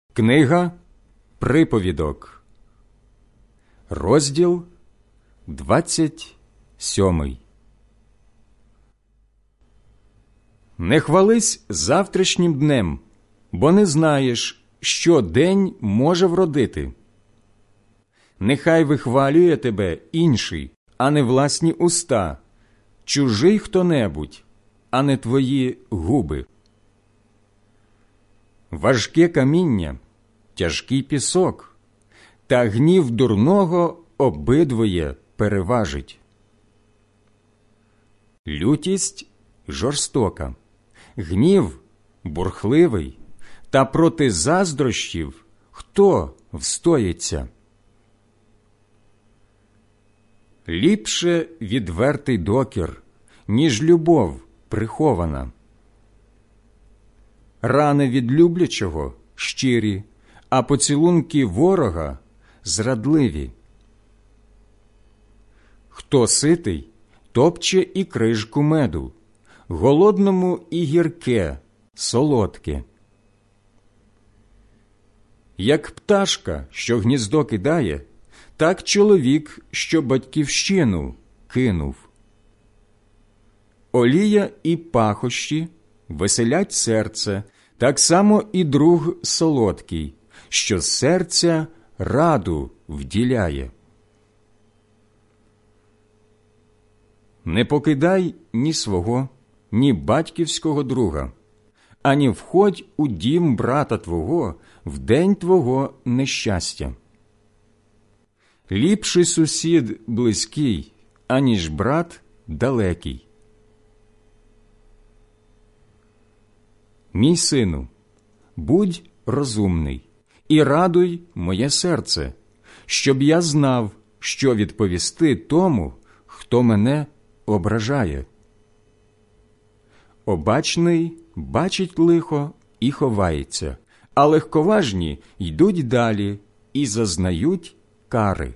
Книга Приповідок, розділ 27. Не хвались завтрашнім днем, бо не знаєш, що день може вродити. Нехай вихвалює тебе інший, а не власні уста, чужий хто-небудь, а не твої губи. Важке каміння, тяжкий пісок, та гнів дурного обидвоє переважить. Лютість жорстока, гнів бурхливий, та проти заздрощів хто встоїться? Ліпше відвертий докір, ніж любов прихована. Рани від люблячого щирі, а поцілунки ворога зрадливі. Хто ситий, топче і крижку меду, голодному і гірке, солодке. Як пташка, що гніздо кидає, так чоловік, що батьківщину кинув. Олія і пахощі веселять серце, так само і друг солодкий, що з серця раду вділяє. Не покидай ні свого, ні батьківського друга, ані входь у дім брата твого в день твого нещастя. Ліпший сусід близький, аніж брат далекий. Мій сину, будь розумний і радуй моє серце, щоб я знав, що відповісти тому, хто мене ображає. Обачний бачить лихо і ховається, а легковажні йдуть далі і зазнають кари.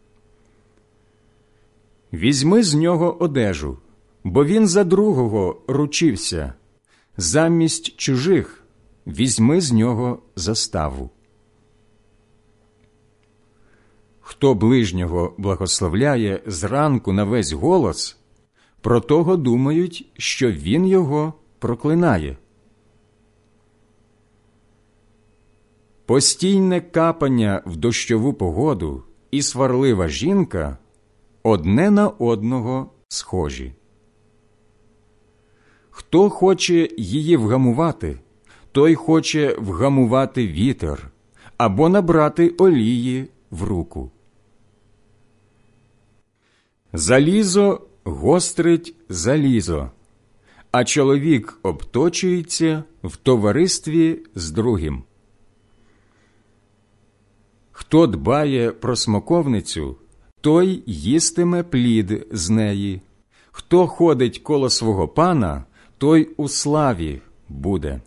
Візьми з нього одежу, бо він за другого ручився. Замість чужих візьми з нього заставу. Хто ближнього благословляє зранку на весь голос, про того думають, що він його проклинає. Постійне капання в дощову погоду і сварлива жінка одне на одного схожі. Хто хоче її вгамувати, той хоче вгамувати вітер або набрати олії в руку. Залізо гострить залізо, а чоловік обточується в товаристві з другим. Хто дбає про смоковницю, той їстиме плід з неї. Хто ходить коло свого пана, той у славі буде.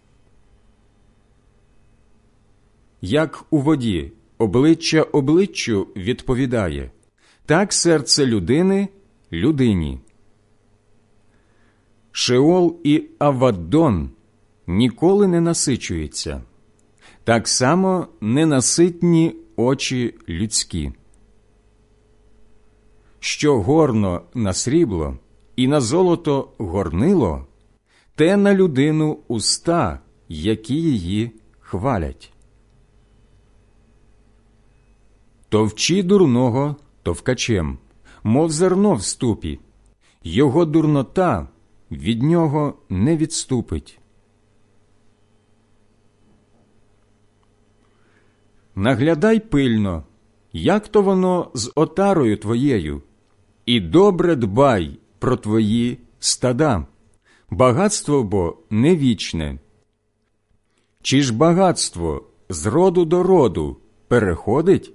Як у воді обличчя обличчю відповідає, так серце людини людині. Шеол і Аваддон ніколи не насичуються, так само ненаситні очі людські. Що горно на срібло і на золото горнило, те на людину уста, які її хвалять. Товчи дурного товкачем, мов зерно в ступі, його дурнота від нього не відступить. Наглядай пильно, як то воно з отарою твоєю, і добре дбай про твої стада, багатство бо не вічне. Чи ж багатство з роду до роду переходить?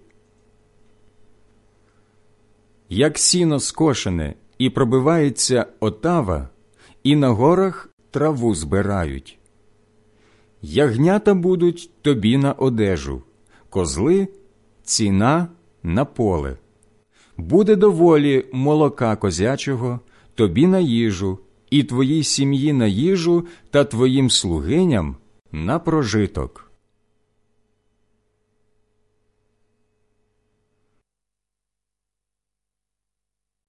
Як сіно скошене і пробивається отава, і на горах траву збирають. Ягнята будуть тобі на одежу, козли – ціна на поле. Буде доволі молока козячого тобі на їжу, і твоїй сім'ї на їжу та твоїм слугиням на прожиток.